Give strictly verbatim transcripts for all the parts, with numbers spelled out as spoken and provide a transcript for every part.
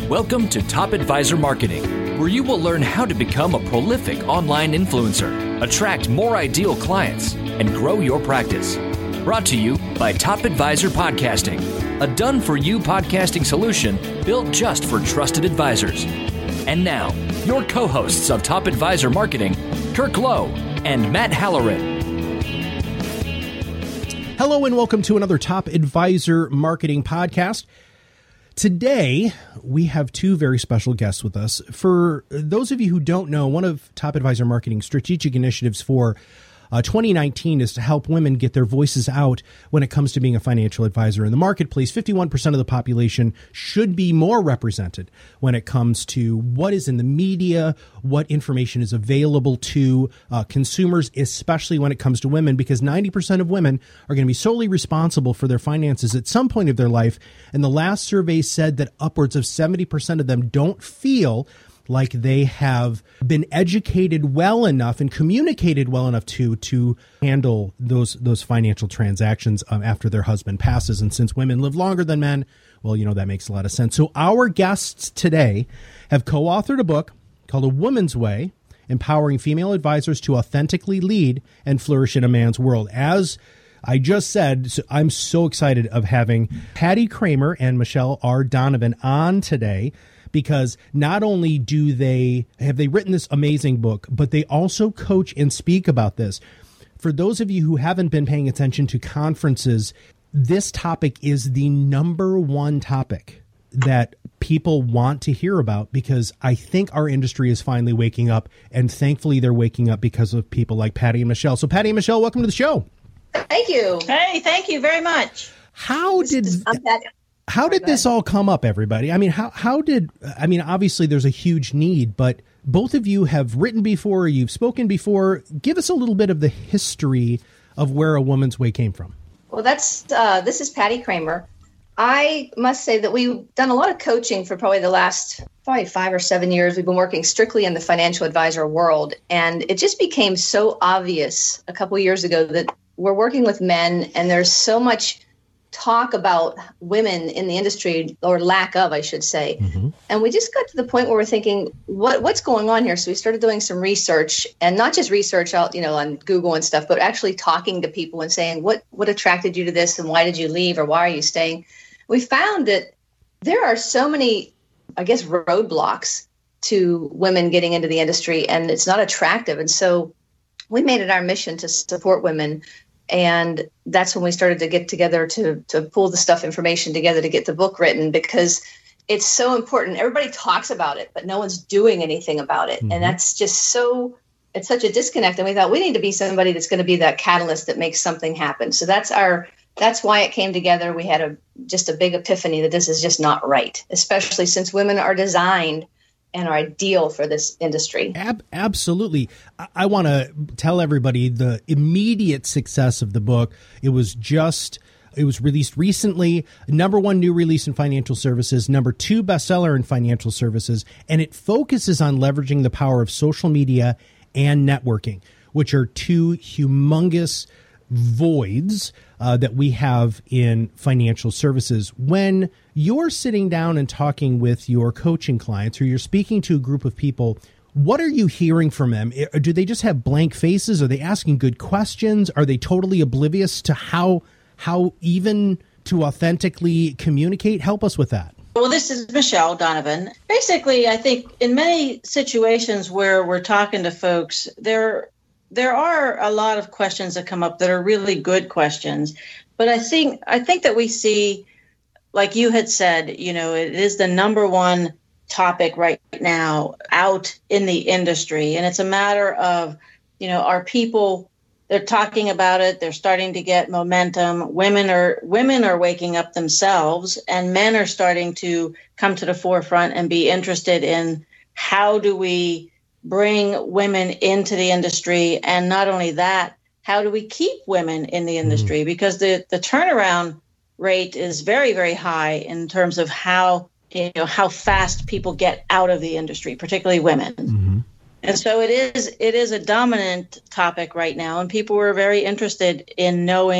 Welcome to Top Advisor Marketing, where you will learn how to become a prolific online influencer, attract more ideal clients, and grow your practice. Brought to you by Top Advisor Podcasting, a done-for-you podcasting solution built just for trusted advisors. And now, your co-hosts of Top Advisor Marketing, Kirk Lowe and Matt Halloran. Hello and welcome to another Top Advisor Marketing podcast. Today, we have two very special guests with us. For those of you who don't know, one of Top Advisor Marketing's strategic initiatives for uh, twenty nineteen is to help women get their voices out when it comes to being a financial advisor in the marketplace. fifty-one percent of the population should be more represented when it comes to what is in the media, what information is available to uh, consumers, especially when it comes to women, because ninety percent of women are going to be solely responsible for their finances at some point of their life. And the last survey said that upwards of seventy percent of them don't feel like they have been educated well enough and communicated well enough to to handle those those financial transactions um, after their husband passes. And since women live longer than men, well, you know, that makes a lot of sense. So our guests today have co-authored a book called A Woman's Way, Empowering Female Advisors to Authentically Lead and Flourish in a Man's World. As I just said, so I'm so excited of having Patty Kramer and Michelle R. Donovan on today, because not only do they have they written this amazing book, but they also coach and speak about this. For those of you who haven't been paying attention to conferences, this topic is the number one topic that people want to hear about, because I think our industry is finally waking up, and thankfully they're waking up because of people like Patty and Michelle. So Patty and Michelle, welcome to the show. Thank you. Hey, thank you very much. How did how did this all come up, everybody? I mean, how how did I mean, obviously there's a huge need, but both of you have written before, you've spoken before. Give us a little bit of the history of where A Woman's Way came from. Well, that's uh, this is Patty Kramer. I must say that we've done a lot of coaching for probably the last probably five or seven years. We've been working strictly in the financial advisor world, and it just became so obvious a couple of years ago that we're working with men, and there's so much talk about women in the industry, or lack of, I should say. Mm-hmm. And we just got to the point where we're thinking, what what's going on here? So we started doing some research, and not just research out, you know, on Google and stuff, but actually talking to people and saying, what what attracted you to this, and why did you leave, or why are you staying? We found that there are so many, I guess, roadblocks to women getting into the industry, and it's not attractive. And so we made it our mission to support women. And that's when we started to get together to to pull the stuff, information together to get the book written, because it's so important. Everybody talks about it, but no one's doing anything about it. Mm-hmm. And that's just so, it's such a disconnect. And we thought we need to be somebody that's going to be that catalyst that makes something happen. So that's our, that's why it came together. We had a just a big epiphany that this is just not right, especially since women are designed and are ideal for this industry. Ab- absolutely. I, I want to tell everybody the immediate success of the book. It was just, it was released recently, number one new release in financial services, number two bestseller in financial services, and it focuses on leveraging the power of social media and networking, which are two humongous voids uh, that we have in financial services. When you're sitting down and talking with your coaching clients, or you're speaking to a group of people, what are you hearing from them? Do they just have blank faces? Are they asking good questions? Are they totally oblivious to how how even to authentically communicate? Help us with that. Well, this is Michelle Donovan. Basically, I think in many situations where we're talking to folks, there There are a lot of questions that come up that are really good questions. But I think I think that we see, like you had said, you know, it is the number one topic right now out in the industry. And it's a matter of, you know, are people, they're talking about it, they're starting to get momentum. Women are women are waking up themselves, and men are starting to come to the forefront and be interested in how do we bring women into the industry. And not only that, how do we keep women in the industry? Because the, the turnaround rate is very, very high in terms of how, you know, how fast people get out of the industry, particularly women. Mm-hmm. And so it is it is a dominant topic right now, and people were very interested in knowing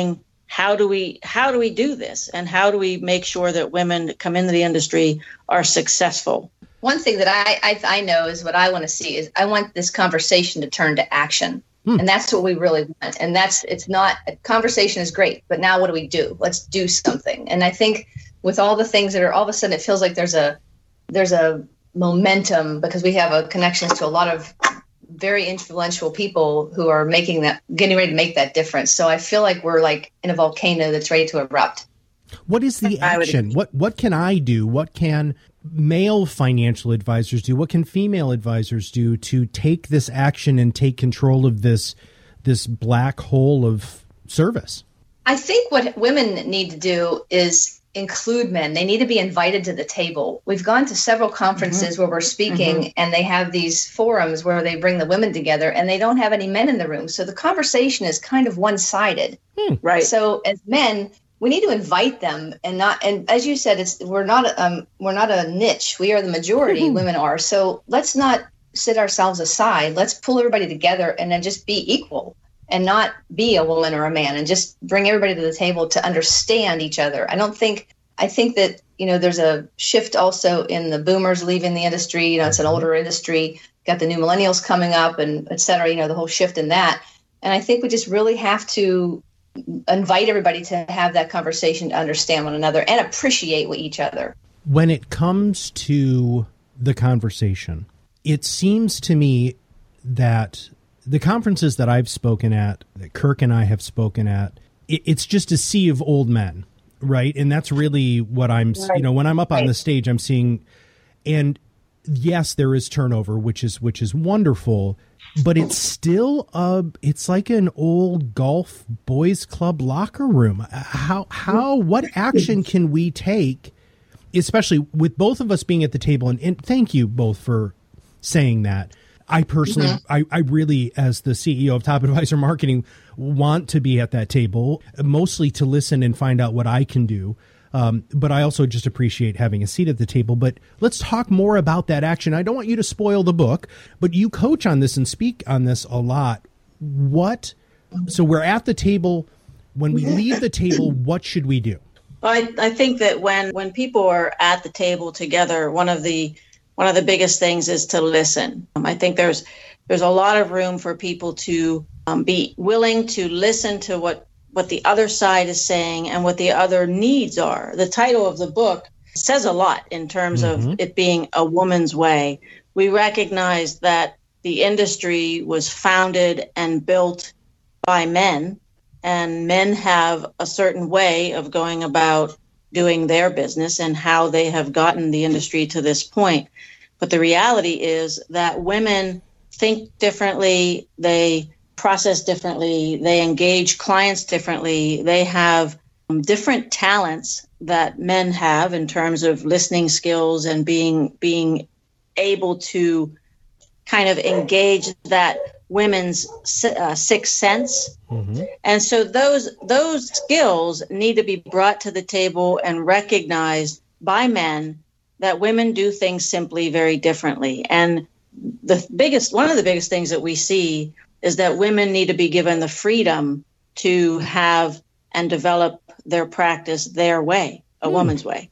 how do we how do we do this, and how do we make sure that women that come into the industry are successful? One thing that I I, I know is what I want to see is I want this conversation to turn to action. Hmm. And that's what we really want. And that's, it's not, conversation is great, but now what do we do? Let's do something. And I think with all the things that are, all of a sudden it feels like there's a, there's a momentum because we have a connections to a lot of very influential people who are making that, getting ready to make that difference. So I feel like we're like in a volcano that's ready to erupt. What is the action? What what can I do? What can male financial advisors do? What can female advisors do to take this action and take control of this this black hole of service? I think what women need to do is include men. They need to be invited to the table. We've gone to several conferences mm-hmm. where we're speaking mm-hmm. and they have these forums where they bring the women together and they don't have any men in the room. So the conversation is kind of one-sided. Hmm. Right. So as men, we need to invite them and not, and as you said, it's, we're not, um, we're not a niche. We are the majority, mm-hmm. women are. So let's not sit ourselves aside. Let's pull everybody together and then just be equal and not be a woman or a man and just bring everybody to the table to understand each other. I don't think, I think that, you know, there's a shift also in the boomers leaving the industry. You know, it's an older industry, got the new millennials coming up and et cetera, you know, the whole shift in that. And I think we just really have to invite everybody to have that conversation to understand one another and appreciate each other. When it comes to the conversation, it seems to me that the conferences that I've spoken at, that Kirk and I have spoken at, it, it's just a sea of old men, right? And that's really what I'm, right. you know, when I'm up right. on the stage, I'm seeing, and yes, there is turnover, which is, which is wonderful. But it's still uh it's like an old golf boys club locker room. How how what action can we take, especially with both of us being at the table? And, and thank you both for saying that. I personally, mm-hmm. I, I really, as the C E O of Top Advisor Marketing, want to be at that table, mostly to listen and find out what I can do. Um, but I also just appreciate having a seat at the table. But let's talk more about that action. I don't want you to spoil the book, but you coach on this and speak on this a lot. What? So we're at the table. When we leave the table, what should we do? Well, I, I think that when when people are at the table together, one of the one of the biggest things is to listen. Um, I think there's there's a lot of room for people to um, be willing to listen to what what the other side is saying and what the other needs are. The title of the book says a lot in terms mm-hmm. of it being a woman's way. We recognize that the industry was founded and built by men, and men have a certain way of going about doing their business and how they have gotten the industry to this point. But the reality is that women think differently, they process differently, they engage clients differently, they have um, different talents that men have in terms of listening skills and being being able to kind of engage that women's uh, sixth sense. Mm-hmm. And so those those skills need to be brought to the table and recognized by men that women do things simply very differently. And the biggest one of the biggest things that we see is that women need to be given the freedom to have and develop their practice their way, a mm. woman's way.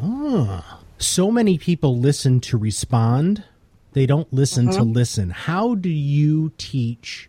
Ah. So many people listen to respond. They don't listen mm-hmm. to listen. How do you teach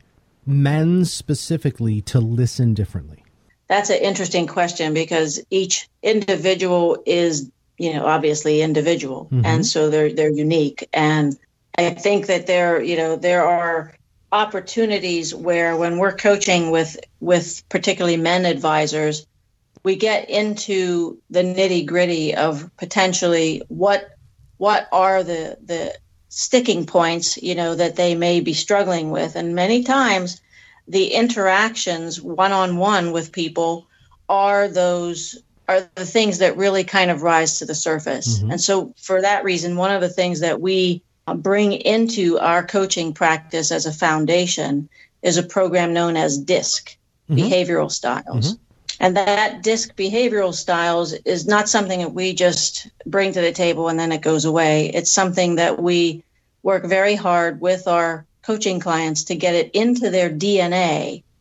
men specifically to listen differently? That's an interesting question because each individual is, you know, obviously individual. Mm-hmm. And so they're they're unique. And I think that there, you know, there are opportunities where when we're coaching with with particularly men advisors, we get into the nitty gritty of potentially what what are the the sticking points, you know, that they may be struggling with. And many times the interactions one-on-one with people are those are the things that really kind of rise to the surface. Mm-hmm. And so for that reason, one of the things that we bring into our coaching practice as a foundation is a program known as DISC, mm-hmm. Behavioral Styles. Mm-hmm. And that DISC Behavioral Styles is not something that we just bring to the table and then it goes away. It's something that we work very hard with our coaching clients to get it into their D N A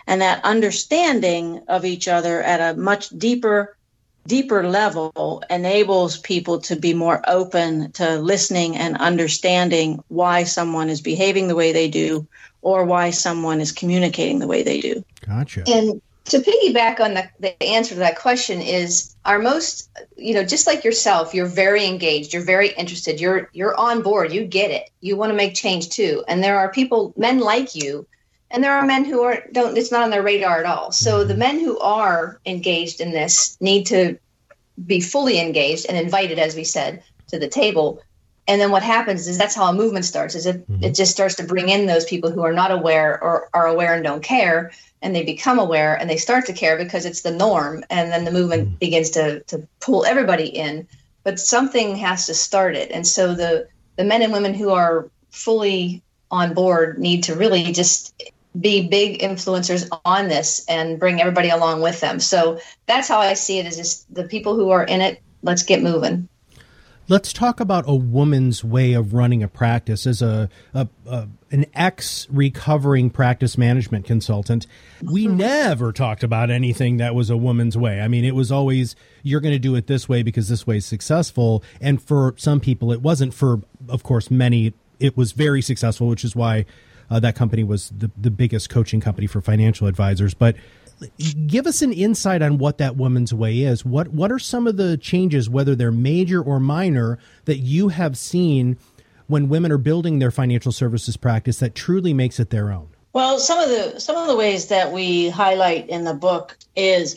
And that understanding of each other at a much deeper, deeper level enables people to be more open to listening and understanding why someone is behaving the way they do or why someone is communicating the way they do. Gotcha. And to piggyback on the, the answer to that question is our most, you know, just like yourself, you're very engaged, you're very interested, you're you're on board, you get it, you want to make change too. And there are people, men like you, and there are men who are don't. It's not on their radar at all. So the men who are engaged in this need to be fully engaged and invited, as we said, to the table. And then what happens is that's how a movement starts. Is it? Mm-hmm. It just starts to bring in those people who are not aware or are aware and don't care, and they become aware and they start to care because it's the norm. And then the movement mm-hmm. begins to to pull everybody in. But something has to start it. And so the the men and women who are fully on board need to really just be big influencers on this and bring everybody along with them. So that's how I see it, is just the people who are in it, let's get moving. Let's talk about a woman's way of running a practice. As a, a, a an ex-recovering practice management consultant, we never talked about anything that was a woman's way. I mean, it was always, you're going to do it this way because this way is successful. And for some people, it wasn't. For, of course, many, it was very successful, which is why Uh, that company was the, the biggest coaching company for financial advisors. But give us an insight on what that woman's way is. What what are some of the changes, whether they're major or minor, that you have seen when women are building their financial services practice that truly makes it their own? Well, some of the some of the ways that we highlight in the book is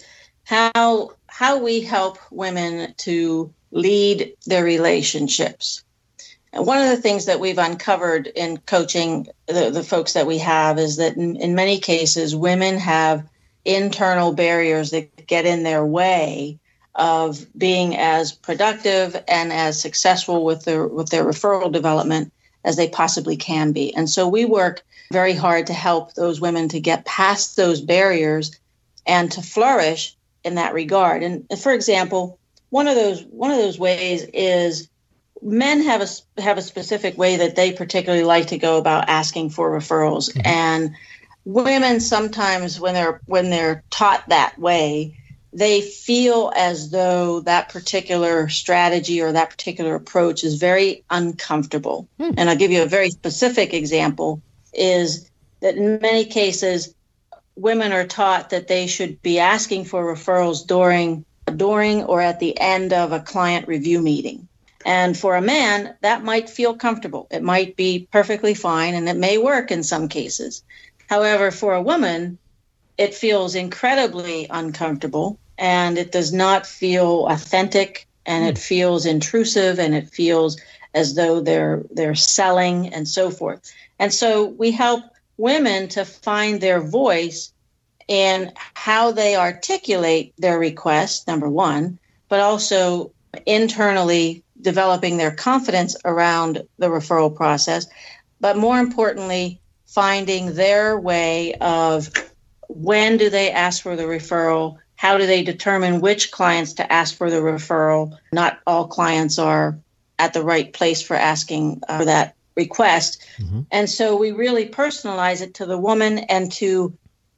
how how we help women to lead their relationships. And one of the things that we've uncovered in coaching the, the folks that we have is that in, in many cases, women have internal barriers that get in their way of being as productive and as successful with their with their referral development as they possibly can be. And so we work very hard to help those women to get past those barriers and to flourish in that regard. And for example, one of those one of those ways is men have a have a specific way that they particularly like to go about asking for referrals, mm-hmm. and women sometimes, when they're when they're taught that way, they feel as though that particular strategy or that particular approach is very uncomfortable. Mm. And I'll give you a very specific example: is that in many cases, women are taught that they should be asking for referrals during during or at the end of a client review meeting. And for a man, that might feel comfortable. It might be perfectly fine, and it may work in some cases. However, for a woman, it feels incredibly uncomfortable, and it does not feel authentic, and it feels intrusive, and it feels as though they're they're selling and so forth. And so we help women to find their voice in how they articulate their request, number one, but also internally developing their confidence around the referral process, but more importantly, finding their way of when do they ask for the referral, how do they determine which clients to ask for the referral. Not all clients are at the right place for asking uh, for that request. Mm-hmm. And so we really personalize it to the woman and to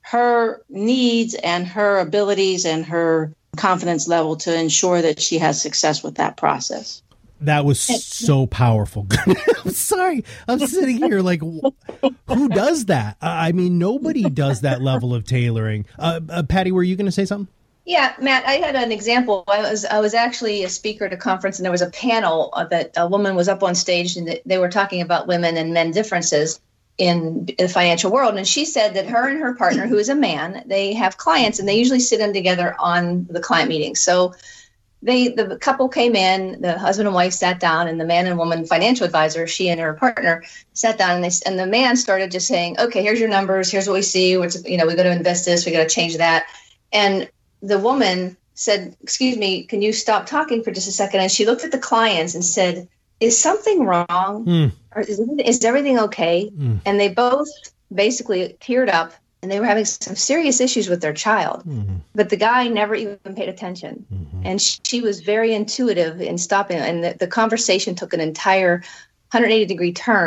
her needs and her abilities and her confidence level to ensure that she has success with that process. That was so powerful. I'm sorry. I'm sitting here like, who does that? I mean, nobody does that level of tailoring. Uh, uh, Patty, were you going to say something? Yeah, Matt, I had an example. I was I was actually a speaker at a conference, and there was a panel that a woman was up on stage, and they were talking about women and men differences in the financial world. And she said that her and her partner, who is a man, they have clients, and they usually sit in together on the client meetings. So They, the couple came in, the husband and wife sat down, and the man and woman financial advisor, she and her partner, sat down, and they, and the man started just saying, okay, here's your numbers. Here's what we see. What's, you know, we got to invest this. We got to change that. And the woman said, excuse me, can you stop talking for just a second? And she looked at the clients and said, is something wrong? Mm. Or is, is everything okay? Mm. And they both basically teared up. And they were having some serious issues with their child. Mm-hmm. But the guy never even paid attention. Mm-hmm. And she, she was very intuitive in stopping. And the, the conversation took an entire one hundred eighty degree turn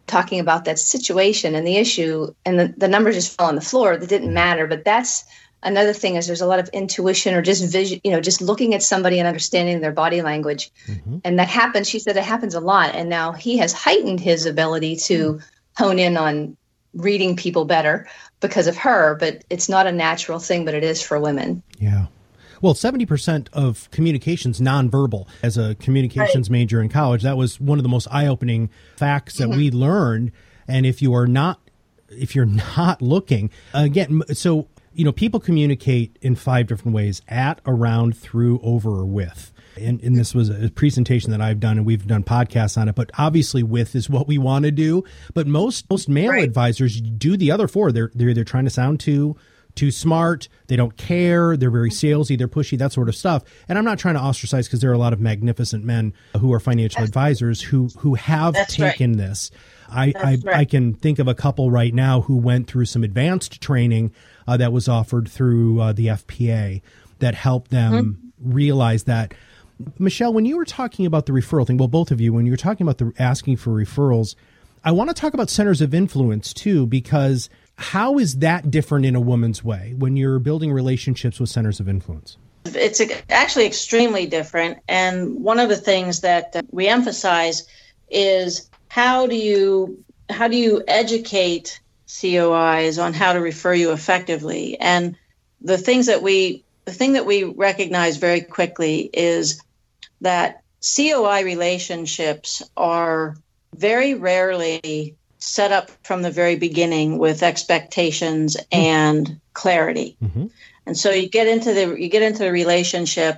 talking about that situation and the issue, and the, the numbers just fell on the floor. That didn't matter. But that's another thing, is there's a lot of intuition or just vision, you know, just looking at somebody and understanding their body language. Mm-hmm. And that happens. She said it happens a lot. And now he has heightened his ability to mm-hmm. hone in on reading people better because of her. But it's not a natural thing, but it is for women. Yeah. Well, seventy percent of communication's nonverbal. As a communications right. major in college, that was one of the most eye-opening facts that mm-hmm. we learned. And if you are not, if you're not looking, again, so, you know, people communicate in five different ways: at, around, through, over, or with. And, and this was a presentation that I've done, and we've done podcasts on it. But obviously, with is what we want to do. But most most male right. advisors do the other four. They're they're either trying to sound too too smart, they don't care, they're very salesy, they're pushy, that sort of stuff. And I'm not trying to ostracize, because there are a lot of magnificent men who are financial That's advisors who who have That's taken right. this. I I, right. I can think of a couple right now who went through some advanced training uh, that was offered through uh, the F P A that helped them mm-hmm. realize that. Michelle, when you were talking about the referral thing, well, both of you, when you were talking about the asking for referrals, I want to talk about centers of influence too, because how is that different in a woman's way when you're building relationships with centers of influence? It's actually extremely different. And one of the things that we emphasize is how do you how do you educate C O Is on how to refer you effectively? And the things that we the thing that we recognize very quickly is that C O I relationships are very rarely set up from the very beginning with expectations and clarity. Mm-hmm. And so you get into the you get into the relationship,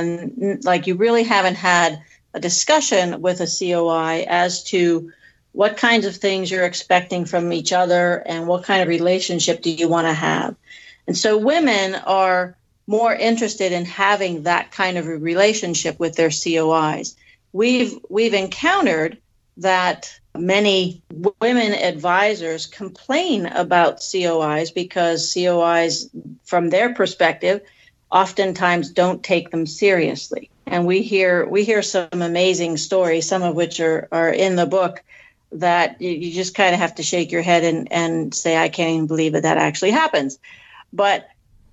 and like you really haven't had a discussion with a C O I as to what kinds of things you're expecting from each other and what kind of relationship do you want to have. And so women are more interested in having that kind of a relationship with their C O Is. We've we've encountered that many women advisors complain about C O Is because C O Is, from their perspective, oftentimes don't take them seriously. And we hear we hear some amazing stories, some of which are, are in the book, that you, you just kind of have to shake your head and, and say, I can't even believe that that actually happens. But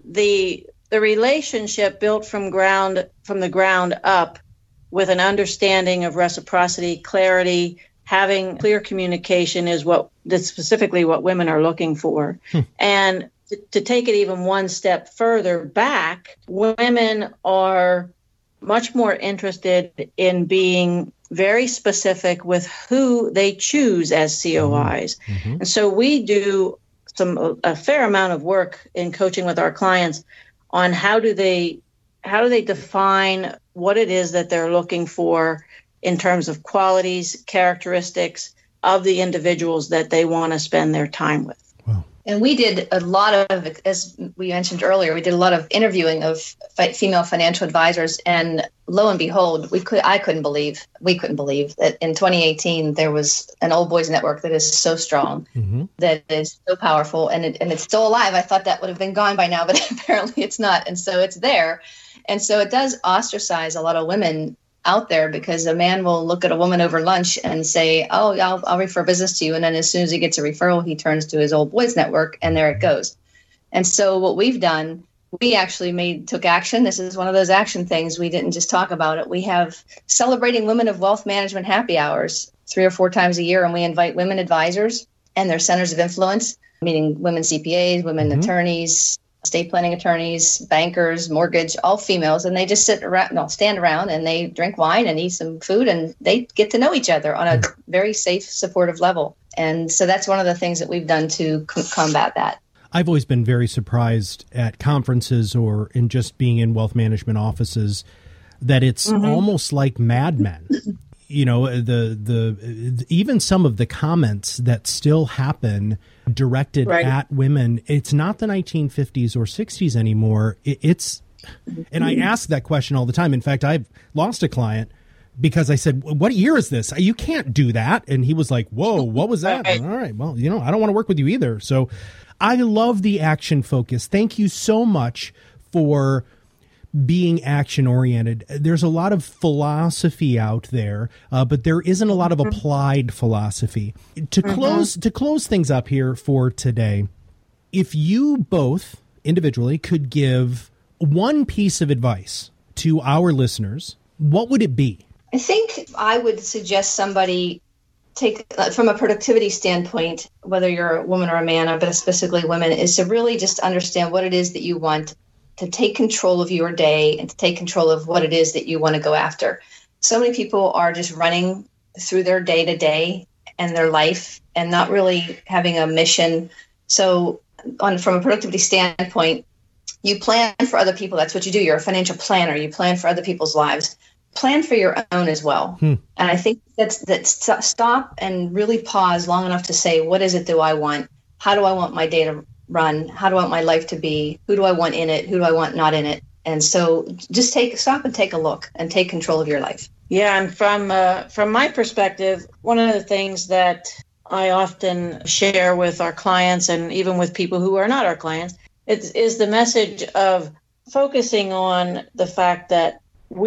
the the relationship built from ground from the ground up with an understanding of reciprocity, clarity, having clear communication is what that's specifically what women are looking for. Hmm. And to, to take it even one step further back, women are much more interested in being very specific with who they choose as C O Is. Mm-hmm. And so we do some a fair amount of work in coaching with our clients on how do they how do they define what it is that they're looking for in terms of qualities, characteristics of the individuals that they want to spend their time with. Wow. And we did a lot of, as we mentioned earlier, we did a lot of interviewing of female financial advisors, and lo and behold, we could I couldn't believe, we couldn't believe that in twenty eighteen there was an old boys network that is so strong, mm-hmm. that is so powerful, and it, and it's still alive. I thought that would have been gone by now, but apparently it's not. And so it's there. And so it does ostracize a lot of women out there, because a man will look at a woman over lunch and say, oh, I'll, I'll refer business to you. And then as soon as he gets a referral, he turns to his old boys network, and there it goes. And so what we've done, we actually made took action. This is one of those action things. We didn't just talk about it. We have Celebrating Women of Wealth Management happy hours three or four times a year. And we invite women advisors and their centers of influence, meaning women C P As, women mm-hmm. attorneys, estate planning attorneys, bankers, mortgage, all females, and they just sit around, no, stand around, and they drink wine and eat some food, and they get to know each other on a very safe, supportive level. And so that's one of the things that we've done to c- combat that. I've always been very surprised at conferences or in just being in wealth management offices that it's mm-hmm. almost like Mad Men. You know, the the even some of the comments that still happen directed right. at women, it's not the nineteen fifties or sixties anymore. It, it's, and I ask that question all the time. In fact, I've lost a client because I said, what year is this? You can't do that. And he was like, whoa, what was that? All right, well, you know, I don't want to work with you either. So I love the action focus. Thank you so much for being action oriented. There's a lot of philosophy out there, uh, but there isn't a lot of applied philosophy. To close mm-hmm. to close things up here for today, if you both individually could give one piece of advice to our listeners, what would it be? I think I would suggest somebody take, uh, from a productivity standpoint, whether you're a woman or a man, but specifically women, is to really just understand what it is that you want, to take control of your day and to take control of what it is that you want to go after. So many people are just running through their day to day and their life and not really having a mission. So on, from a productivity standpoint, you plan for other people. That's what you do. You're a financial planner. You plan for other people's lives. Plan for your own as well. Hmm. And I think that's that st- stop and really pause long enough to say, what is it do I want? How do I want my day to run? How do I want my life to be? Who do I want in it? Who do I want not in it? And so just take stop and take a look and take control of your life. Yeah, and from uh, from my perspective, one of the things that I often share with our clients and even with people who are not our clients is, is the message of focusing on the fact that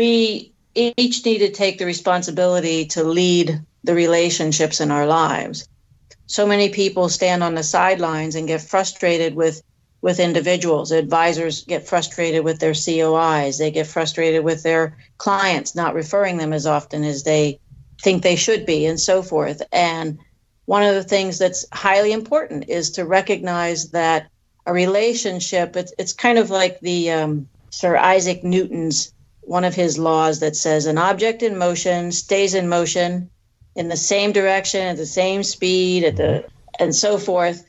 we each need to take the responsibility to lead the relationships in our lives. So many people stand on the sidelines and get frustrated with, with individuals. Advisors get frustrated with their C O Is. They get frustrated with their clients, not referring them as often as they think they should be, and so forth. And one of the things that's highly important is to recognize that a relationship, it's, it's kind of like the um, Sir Isaac Newton's, one of his laws that says an object in motion stays in motion in the same direction, at the same speed, at the and so forth,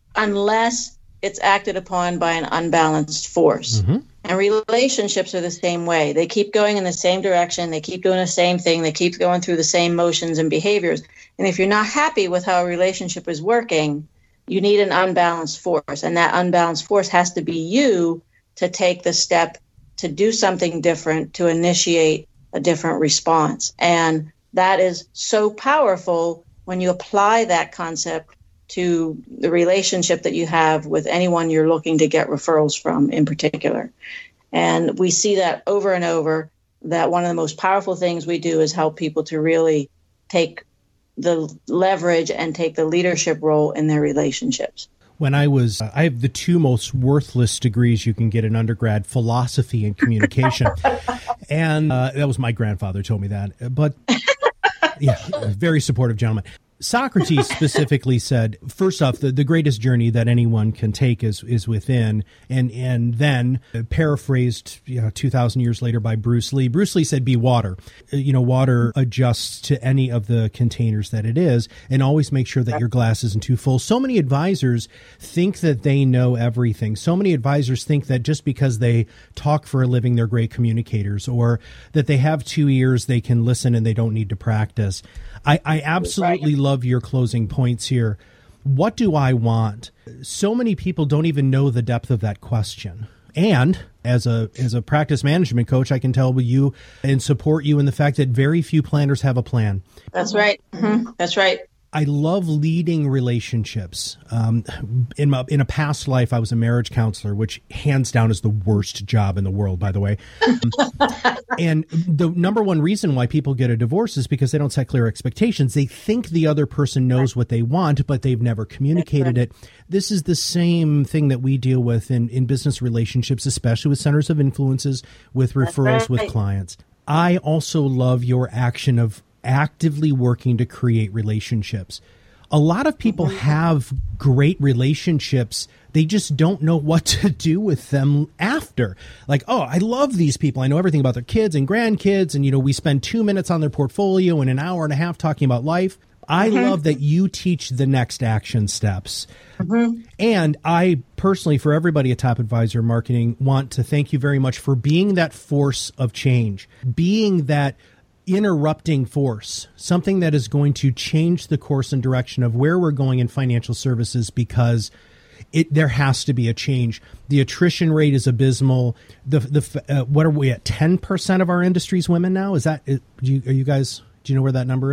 unless it's acted upon by an unbalanced force. Mm-hmm. And relationships are the same way. They keep going in the same direction. They keep doing the same thing. They keep going through the same motions and behaviors. And if you're not happy with how a relationship is working, you need an unbalanced force. And that unbalanced force has to be you to take the step to do something different, to initiate a different response. And that is so powerful when you apply that concept to the relationship that you have with anyone you're looking to get referrals from in particular. And we see that over and over, that one of the most powerful things we do is help people to really take the leverage and take the leadership role in their relationships. When I was, uh, I have the two most worthless degrees you can get in undergrad, philosophy and communication. and uh, that was my grandfather told me that. But yeah, very supportive gentleman. Socrates specifically said, first off, the, the greatest journey that anyone can take is is within, and and then uh, paraphrased you know, two thousand years later by Bruce Lee. Bruce Lee said, be water. Uh, you know, water adjusts to any of the containers that it is, and always make sure that your glass isn't too full. So many advisors think that they know everything. So many advisors think that just because they talk for a living, they're great communicators, or that they have two ears, they can listen and they don't need to practice. I, I absolutely love your closing points here. What do I want? So many people don't even know the depth of that question. And as a as a practice management coach, I can tell you and support you in the fact that very few planners have a plan. That's right. Mm-hmm. That's right. I love leading relationships. Um, in my, in a past life, I was a marriage counselor, which hands down is the worst job in the world, by the way. And the number one reason why people get a divorce is because they don't set clear expectations. They think the other person knows what they want, but they've never communicated it. This is the same thing that we deal with in, in business relationships, especially with centers of influences, with referrals, with clients. I also love your action of actively working to create relationships. A lot of people have great relationships. They just don't know what to do with them after. Like, oh, I love these people. I know everything about their kids and grandkids. And, you know, we spend two minutes on their portfolio and an hour and a half talking about life. I mm-hmm. love that you teach the next action steps. Mm-hmm. And I personally, for everybody at Top Advisor Marketing, want to thank you very much for being that force of change, being that interrupting force, something that is going to change the course and direction of where we're going in financial services, because it there has to be a change. The attrition rate is abysmal. The the uh, what are we at? ten percent of our industry is women now. Is that? Do you, are you guys? Do you know where that number is?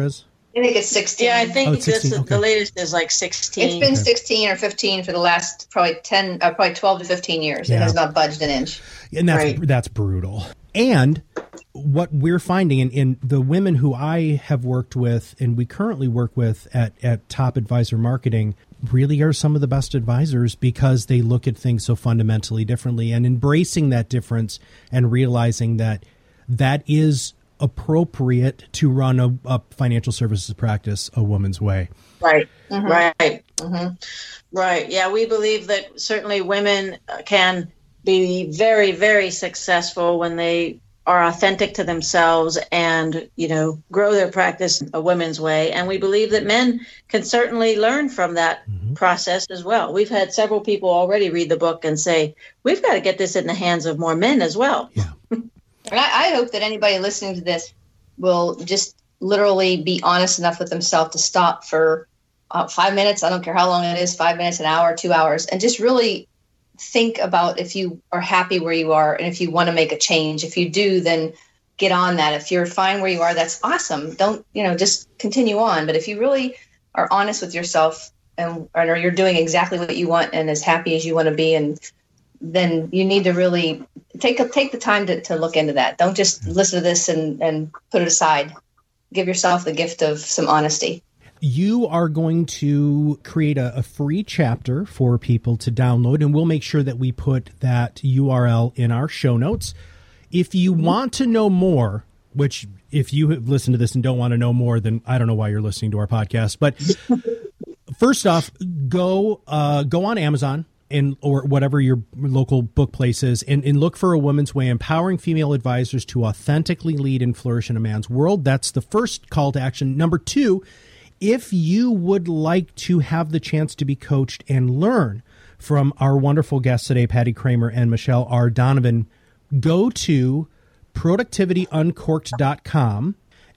I think it's sixteen. Yeah, I think oh, this sixteen, is, okay. the latest is like sixteen. It's been Okay. sixteen or fifteen for the last probably ten, uh, probably twelve to fifteen years. It Yeah. has not budged an inch. And that's Right. that's brutal. And what we're finding in, in the women who I have worked with and we currently work with at, at Top Advisor Marketing really are some of the best advisors because they look at things so fundamentally differently, and embracing that difference and realizing that that is appropriate to run a, a financial services practice a woman's way. Right, mm-hmm. right, mm-hmm. right. Yeah, we believe that certainly women can be very, very successful when they are authentic to themselves and, you know, grow their practice a women's way. And we believe that men can certainly learn from that mm-hmm. process as well. We've had several people already read the book and say, we've got to get this in the hands of more men as well. Yeah. And I, I hope that anybody listening to this will just literally be honest enough with themselves to stop for uh, five minutes. I don't care how long it is, five minutes, an hour, two hours, and just really think about if you are happy where you are and if you want to make a change. If you do, then get on that. If you're fine where you are, that's awesome. Don't, you know, just continue on. But if you really are honest with yourself and or you're doing exactly what you want and as happy as you want to be, and then you need to really take a, take the time to, to look into that. Don't just listen to this and, and put it aside. Give yourself the gift of some honesty. You are going to create a, a free chapter for people to download, and we'll make sure that we put that U R L in our show notes. If you mm-hmm. want to know more, which if you have listened to this and don't want to know more, then I don't know why you're listening to our podcast. But first off, go uh, go on Amazon and or whatever your local book place is, and, and look for A Woman's Way, Empowering Female Advisors to Authentically Lead and Flourish in a Man's World. That's the first call to action. Number two, if you would like to have the chance to be coached and learn from our wonderful guests today, Patty Kramer and Michelle R. Donovan, go to productivity uncorked dot com,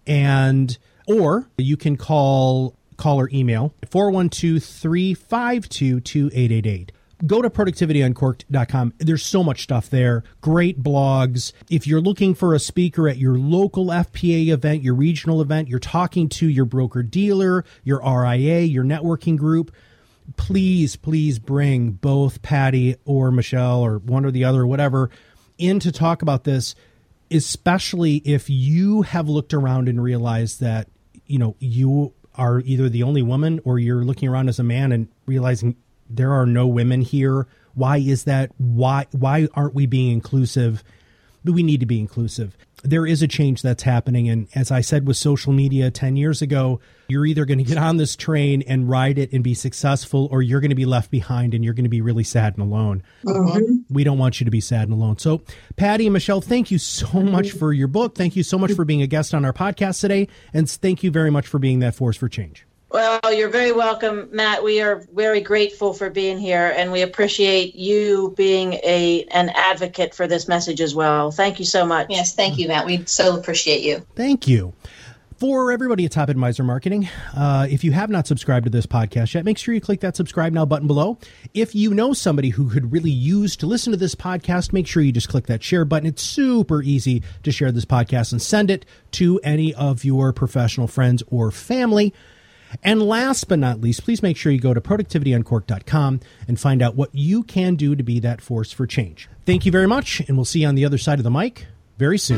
and or you can call call or email four one two, three five two, two eight eight eight. Go to productivity uncorked dot com. There's so much stuff there. Great blogs. If you're looking for a speaker at your local F P A event, your regional event, you're talking to your broker dealer, your R I A, your networking group, please, please bring both Patty or Michelle or one or the other, or whatever, in to talk about this, especially if you have looked around and realized that, you know, you are either the only woman or you're looking around as a man and realizing there are no women here. Why is that? Why why aren't we being inclusive? But we need to be inclusive. There is a change that's happening. And as I said with social media ten years ago, you're either going to get on this train and ride it and be successful, or you're going to be left behind and you're going to be really sad and alone. Mm-hmm. We don't want you to be sad and alone. So Patty and Michelle, thank you so much for your book. Thank you so much for being a guest on our podcast today. And thank you very much for being that force for change. Well, you're very welcome, Matt. We are very grateful for being here, and we appreciate you being a an advocate for this message as well. Thank you so much. Yes, thank you, Matt. We so appreciate you. Thank you. For everybody at Top Advisor Marketing, uh, if you have not subscribed to this podcast yet, make sure you click that subscribe now button below. If you know somebody who could really use to listen to this podcast, make sure you just click that share button. It's super easy to share this podcast and send it to any of your professional friends or family. And last but not least, please make sure you go to productivity uncorked dot com and find out what you can do to be that force for change. Thank you very much, and we'll see you on the other side of the mic very soon.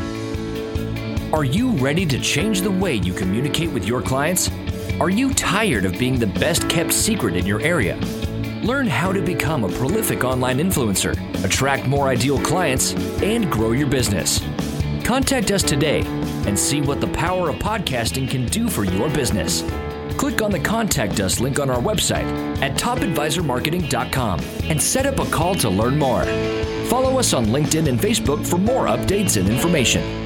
Are you ready to change the way you communicate with your clients? Are you tired of being the best kept secret in your area? Learn how to become a prolific online influencer, attract more ideal clients, and grow your business. Contact us today and see what the power of podcasting can do for your business. Click on the Contact Us link on our website at top advisor marketing dot com and set up a call to learn more. Follow us on LinkedIn and Facebook for more updates and information.